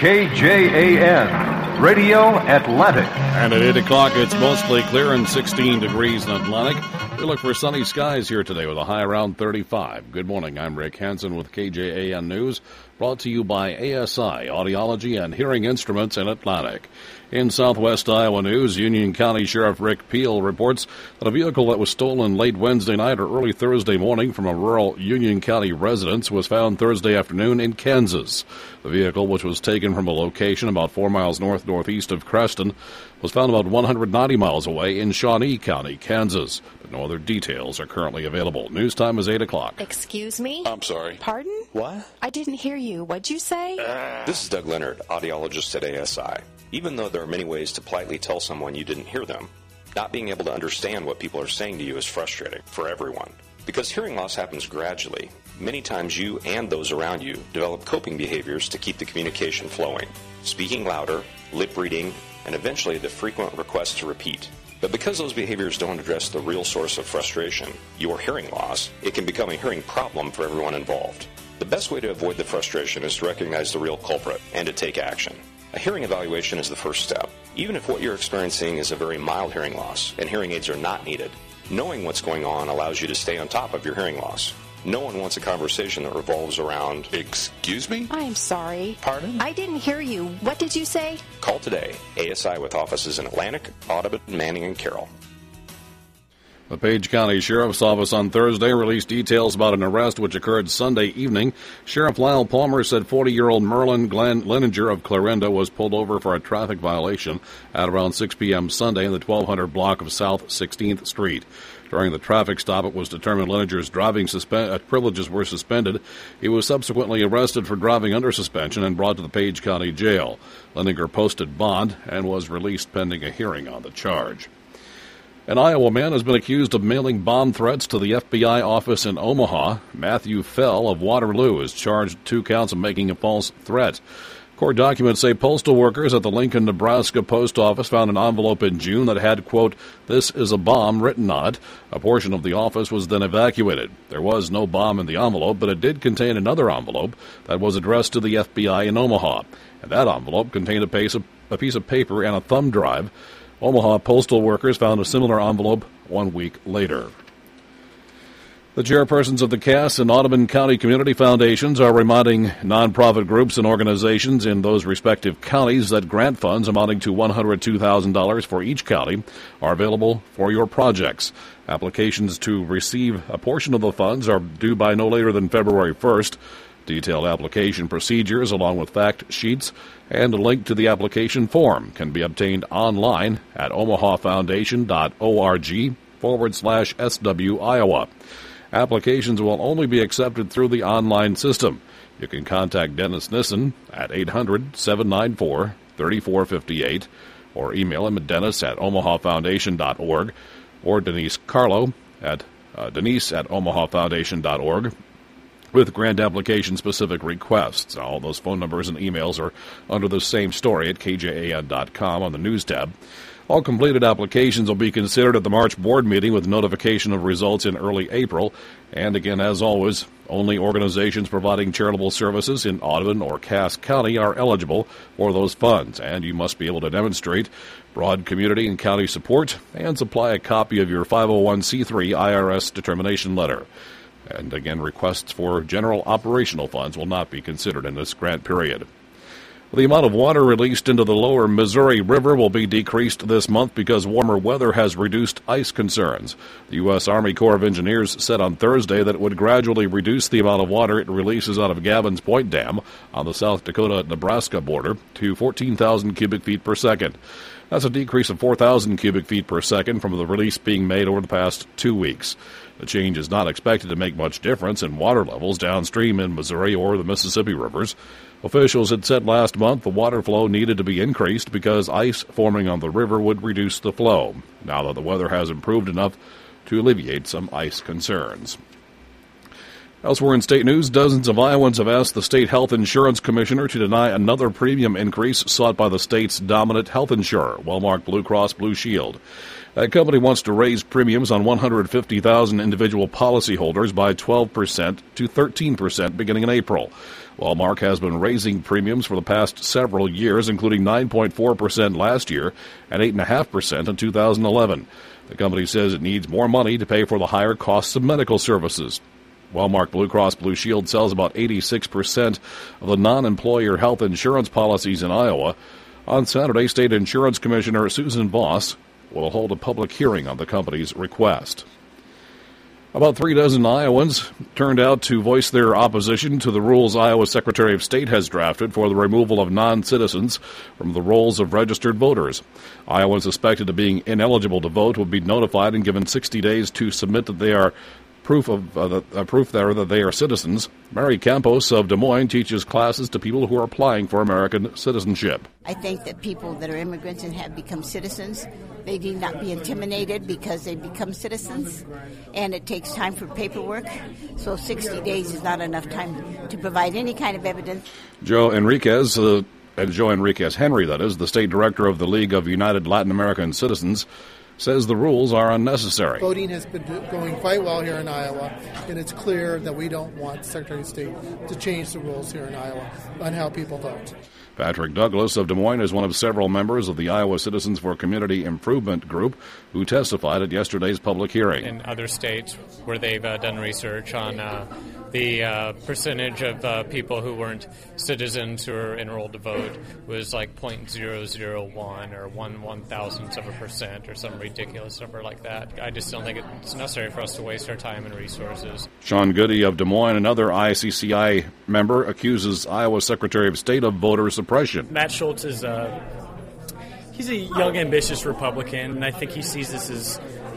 KJAN, Radio Atlantic. And at 8 o'clock, it's mostly clear and 16 degrees in Atlantic. We look for sunny skies here today with a high around 35. Good morning, I'm Rick Hansen with KJAN News, brought to you by ASI, Audiology and Hearing Instruments in Atlantic. In Southwest Iowa news, Union County Sheriff Rick Peel reports that a vehicle that was stolen late Wednesday night or early Thursday morning from a rural Union County residence was found Thursday afternoon in Kansas. The vehicle, which was taken from a location about 4 miles northeast of Creston, was found about 190 miles away in Shawnee County, Kansas. But no other details are currently available. News time is 8 o'clock. Excuse me? I'm sorry. Pardon? What? I didn't hear you. What'd you say? This is Doug Leonard, audiologist at ASI. Even though there are many ways to politely tell someone you didn't hear them, not being able to understand what people are saying to you is frustrating for everyone. Because hearing loss happens gradually, many times you and those around you develop coping behaviors to keep the communication flowing. Speaking louder, lip reading, and eventually the frequent request to repeat. But because those behaviors don't address the real source of frustration, your hearing loss, it can become a hearing problem for everyone involved. The best way to avoid the frustration is to recognize the real culprit and to take action. A hearing evaluation is the first step. Even if what you're experiencing is a very mild hearing loss and hearing aids are not needed, knowing what's going on allows you to stay on top of your hearing loss. No one wants a conversation that revolves around, "Excuse me?" I'm sorry. Pardon? I didn't hear you. What did you say? Call today. ASI with offices in Atlantic, Audubon, Manning, and Carroll. The Page County Sheriff's Office on Thursday released details about an arrest which occurred Sunday evening. Sheriff Lyle Palmer said 40-year-old Merlin Glenn Leninger of Clarinda was pulled over for a traffic violation at around 6 p.m. Sunday in the 1200 block of South 16th Street. During the traffic stop, it was determined Leninger's driving privileges were suspended. He was subsequently arrested for driving under suspension and brought to the Page County Jail. Leninger posted bond and was released pending a hearing on the charge. An Iowa man has been accused of mailing bomb threats to the FBI office in Omaha. Matthew Fell of Waterloo is charged with 2 counts of making a false threat. Court documents say postal workers at the Lincoln, Nebraska post office found an envelope in June that had, quote, "This is a bomb" written on it. A portion of the office was then evacuated. There was no bomb in the envelope, but it did contain another envelope that was addressed to the FBI in Omaha. And that envelope contained a piece of paper and a thumb drive. Omaha postal workers found a similar envelope 1 week later. The chairpersons of the Cass and Audubon County Community Foundations are reminding nonprofit groups and organizations in those respective counties that grant funds amounting to $102,000 for each county are available for your projects. Applications to receive a portion of the funds are due by no later than February 1st. Detailed application procedures along with fact sheets and a link to the application form can be obtained online at omahafoundation.org/SW Iowa. Applications will only be accepted through the online system. You can contact Dennis Nissen at 800-794-3458 or email him at dennis@omahafoundation.org or Denise Carlo at denise@omahafoundation.org. with grant application-specific requests. All those phone numbers and emails are under the same story at kjan.com on the News tab. All completed applications will be considered at the March board meeting with notification of results in early April. And again, as always, only organizations providing charitable services in Audubon or Cass County are eligible for those funds. And you must be able to demonstrate broad community and county support and supply a copy of your 501c3 IRS determination letter. And again, requests for general operational funds will not be considered in this grant period. The amount of water released into the lower Missouri River will be decreased this month because warmer weather has reduced ice concerns. The U.S. Army Corps of Engineers said on Thursday that it would gradually reduce the amount of water it releases out of Gavin's Point Dam on the South Dakota-Nebraska border to 14,000 cubic feet per second. That's a decrease of 4,000 cubic feet per second from the release being made over the past 2 weeks. The change is not expected to make much difference in water levels downstream in Missouri or the Mississippi rivers. Officials had said last month the water flow needed to be increased because ice forming on the river would reduce the flow, now that the weather has improved enough to alleviate some ice concerns. Elsewhere in state news, dozens of Iowans have asked the state health insurance commissioner to deny another premium increase sought by the state's dominant health insurer, Wellmark Blue Cross Blue Shield. That company wants to raise premiums on 150,000 individual policyholders by 12% to 13% beginning in April. Walmart has been raising premiums for the past several years, including 9.4% last year and 8.5% in 2011. The company says it needs more money to pay for the higher costs of medical services. Walmart Blue Cross Blue Shield sells about 86% of the non-employer health insurance policies in Iowa. On Saturday, State Insurance Commissioner Susan Voss will hold a public hearing on the company's request. About 36 Iowans turned out to voice their opposition to the rules Iowa's Secretary of State has drafted for the removal of non-citizens from the rolls of registered voters. Iowans suspected of being ineligible to vote would be notified and given 60 days to submit that they are proof that they are citizens. Mary Campos of Des Moines teaches classes to people who are applying for American citizenship. I think that people that are immigrants and have become citizens, they need not be intimidated because they become citizens, and it takes time for paperwork, so 60 days is not enough time to provide any kind of evidence. Joe Enriquez Henry, that is, the state director of the League of United Latin American Citizens, says the rules are unnecessary. Voting has been going quite well here in Iowa, and it's clear that we don't want the Secretary of State to change the rules here in Iowa on how people vote. Patrick Douglas of Des Moines is one of several members of the Iowa Citizens for Community Improvement Group who testified at yesterday's public hearing. In other states where they've done research on the percentage of people who weren't citizens who were enrolled to vote was like 0.001 or 1/1000th of a percent or some ridiculous number like that. I just don't think it's necessary for us to waste our time and resources. Sean Goody of Des Moines, another ICCI member, accuses Iowa Secretary of State of voter suppression. Matt Schultz is he's a young, ambitious Republican, and I think he sees this as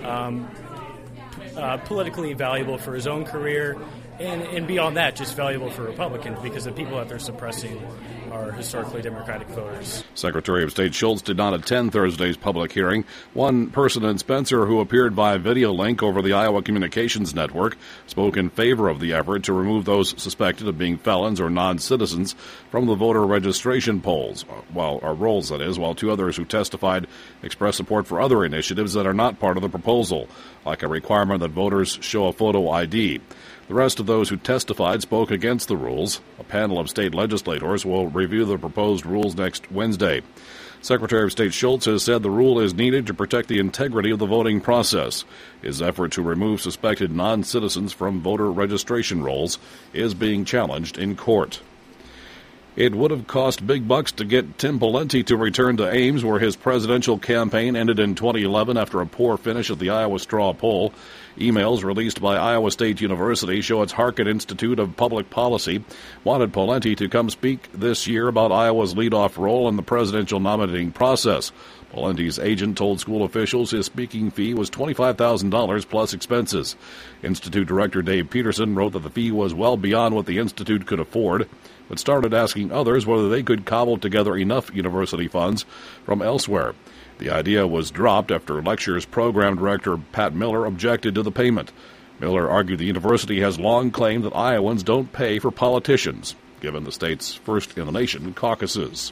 politically valuable for his own career, and beyond that, just valuable for Republicans because the people that they're suppressing are historically Democratic voters. Secretary of State Schultz did not attend Thursday's public hearing. One person in Spencer who appeared via video link over the Iowa Communications Network spoke in favor of the effort to remove those suspected of being felons or non-citizens from the voter registration rolls, while two others who testified expressed support for other initiatives that are not part of the proposal, like a requirement that voters show a photo ID. The rest of those who testified spoke against the rules. A panel of state legislators will review the proposed rules next Wednesday. Secretary of State Schultz has said the rule is needed to protect the integrity of the voting process. His effort to remove suspected non-citizens from voter registration rolls is being challenged in court. It would have cost big bucks to get Tim Pawlenty to return to Ames, where his presidential campaign ended in 2011 after a poor finish at the Iowa straw poll. Emails released by Iowa State University show its Harkin Institute of Public Policy wanted Pawlenty to come speak this year about Iowa's leadoff role in the presidential nominating process. Pawlenty's agent told school officials his speaking fee was $25,000 plus expenses. Institute Director Dave Peterson wrote that the fee was well beyond what the Institute could afford, but started asking others whether they could cobble together enough university funds from elsewhere. The idea was dropped after lectures program director Pat Miller objected to the payment. Miller argued the university has long claimed that Iowans don't pay for politicians, given the state's first-in-the-nation caucuses.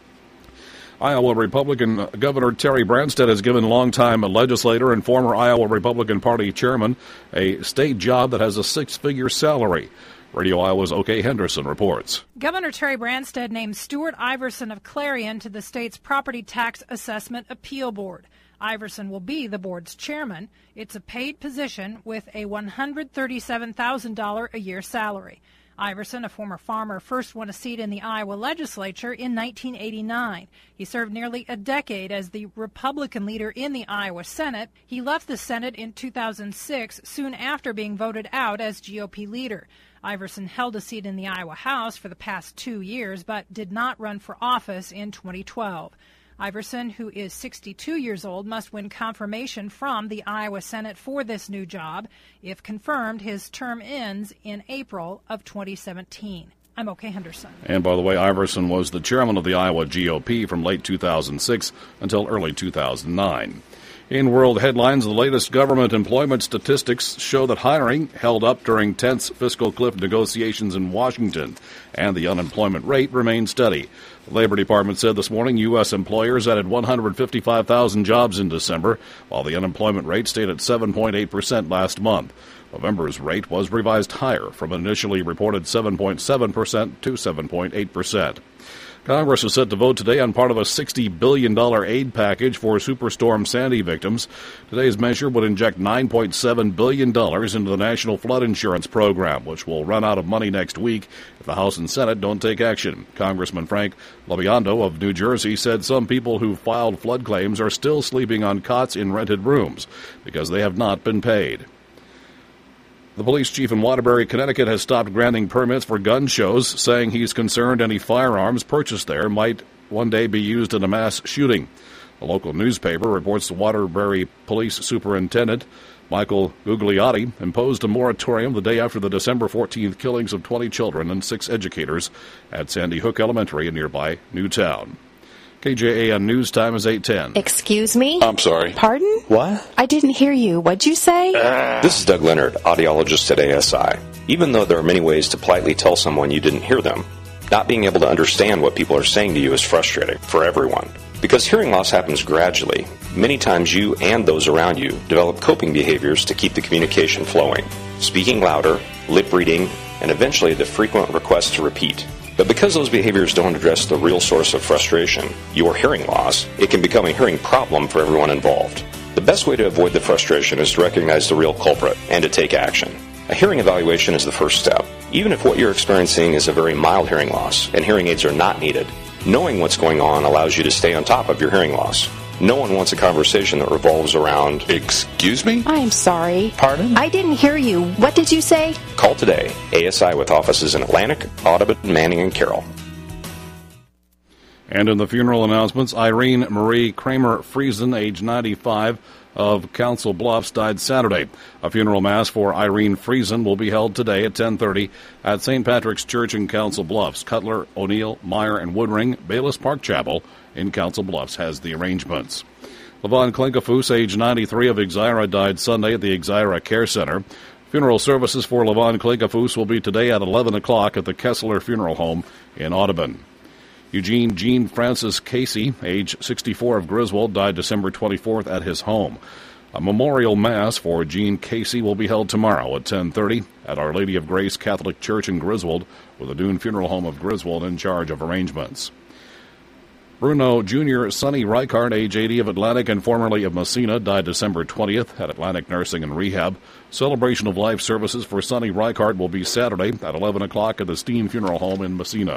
Iowa Republican Governor Terry Branstad has given longtime legislator and former Iowa Republican Party chairman a state job that has a six-figure salary. Radio Iowa's O.K. Henderson reports. Governor Terry Branstad named Stuart Iverson of Clarion to the state's Property Tax Assessment Appeal Board. Iverson will be the board's chairman. It's a paid position with a $137,000 a year salary. Iverson, a former farmer, first won a seat in the Iowa legislature in 1989. He served nearly a decade as the Republican leader in the Iowa Senate. He left the Senate in 2006, soon after being voted out as GOP leader. Iverson held a seat in the Iowa House for the past 2 years, but did not run for office in 2012. Iverson, who is 62 years old, must win confirmation from the Iowa Senate for this new job. If confirmed, his term ends in April of 2017. I'm O.K. Henderson. And by the way, Iverson was the chairman of the Iowa GOP from late 2006 until early 2009. In world headlines, the latest government employment statistics show that hiring held up during tense fiscal cliff negotiations in Washington, and the unemployment rate remained steady. The Labor Department said this morning U.S. employers added 155,000 jobs in December, while the unemployment rate stayed at 7.8% last month. November's rate was revised higher from an initially reported 7.7% to 7.8%. Congress is set to vote today on part of a $60 billion aid package for Superstorm Sandy victims. Today's measure would inject $9.7 billion into the National Flood Insurance Program, which will run out of money next week if the House and Senate don't take action. Congressman Frank LoBiondo of New Jersey said some people who filed flood claims are still sleeping on cots in rented rooms because they have not been paid. The police chief in Waterbury, Connecticut, has stopped granting permits for gun shows, saying he's concerned any firearms purchased there might one day be used in a mass shooting. A local newspaper reports the Waterbury Police Superintendent, Michael Gugliotti, imposed a moratorium the day after the December 14th killings of 20 children and 6 educators at Sandy Hook Elementary in nearby Newtown. KJAN News Time is 8:10. Excuse me? I'm sorry. Pardon? What? I didn't hear you. What'd you say? This is Doug Leonard, audiologist at ASI. Even though there are many ways to politely tell someone you didn't hear them, not being able to understand what people are saying to you is frustrating for everyone. Because hearing loss happens gradually, many times you and those around you develop coping behaviors to keep the communication flowing. Speaking louder, lip reading, and eventually the frequent request to repeat. But because those behaviors don't address the real source of frustration, your hearing loss, it can become a hearing problem for everyone involved. The best way to avoid the frustration is to recognize the real culprit and to take action. A hearing evaluation is the first step. Even if what you're experiencing is a very mild hearing loss and hearing aids are not needed, knowing what's going on allows you to stay on top of your hearing loss. No one wants a conversation that revolves around, "Excuse me?" I'm sorry. Pardon? I didn't hear you. What did you say? Call today. ASI with offices in Atlantic, Audubon, Manning, and Carroll. And in the funeral announcements, Irene Marie Kramer Friesen, age 95, of Council Bluffs, died Saturday. A funeral mass for Irene Friesen will be held today at 10:30 at St. Patrick's Church in Council Bluffs. Cutler, O'Neill, Meyer, and Woodring Bayless Park Chapel in Council Bluffs has the arrangements. Levon Klinkafus, age 93, of Exira, died Sunday at the Exira Care Center. Funeral services for Levon Klinkafus will be today at 11 o'clock at the Kessler Funeral Home in Audubon. Eugene Jean Francis Casey, age 64, of Griswold, died December 24th at his home. A memorial mass for Gene Casey will be held tomorrow at 10:30 at Our Lady of Grace Catholic Church in Griswold, with the Dune Funeral Home of Griswold in charge of arrangements. Bruno Jr. Sonny Reichart, age 80, of Atlantic and formerly of Messina, died December 20th at Atlantic Nursing and Rehab. Celebration of life services for Sonny Reichart will be Saturday at 11 o'clock at the Steen Funeral Home in Messina.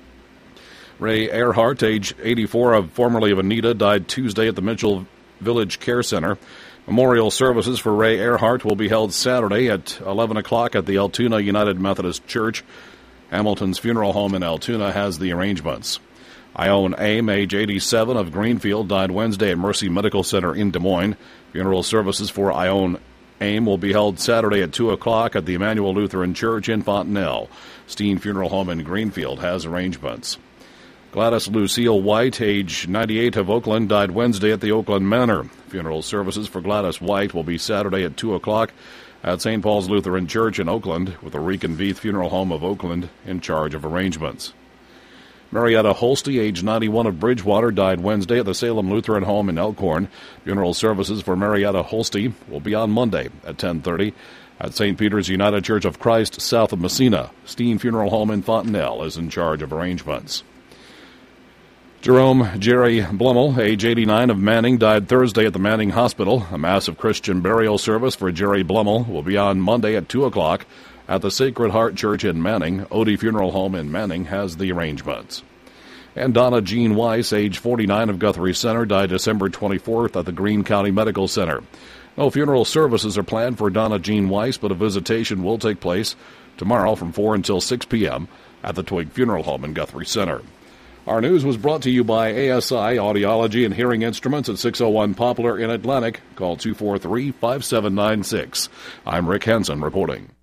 Ray Earhart, age 84, of formerly of Anita, died Tuesday at the Mitchell Village Care Center. Memorial services for Ray Earhart will be held Saturday at 11 o'clock at the Altoona United Methodist Church. Hamilton's Funeral Home in Altoona has the arrangements. Ione Aim, age 87, of Greenfield, died Wednesday at Mercy Medical Center in Des Moines. Funeral services for Ione Aim will be held Saturday at 2 o'clock at the Emmanuel Lutheran Church in Fontenelle. Steen Funeral Home in Greenfield has arrangements. Gladys Lucille White, age 98, of Oakland, died Wednesday at the Oakland Manor. Funeral services for Gladys White will be Saturday at 2 o'clock at St. Paul's Lutheran Church in Oakland, with the Rican Veith Funeral Home of Oakland in charge of arrangements. Marietta Holsty, age 91, of Bridgewater, died Wednesday at the Salem Lutheran Home in Elkhorn. Funeral services for Marietta Holsty will be on Monday at 10:30 at St. Peter's United Church of Christ, south of Messina. Steen Funeral Home in Fontenelle is in charge of arrangements. Jerome Jerry Blummel, age 89, of Manning, died Thursday at the Manning Hospital. A massive Christian burial service for Jerry Blummel will be on Monday at 2 o'clock at the Sacred Heart Church in Manning. Odie Funeral Home in Manning has the arrangements. And Donna Jean Weiss, age 49, of Guthrie Center, died December 24th at the Greene County Medical Center. No funeral services are planned for Donna Jean Weiss, but a visitation will take place tomorrow from 4 until 6 p.m. at the Twig Funeral Home in Guthrie Center. Our news was brought to you by ASI Audiology and Hearing Instruments at 601 Poplar in Atlantic. Call 243-5796. I'm Rick Henson reporting.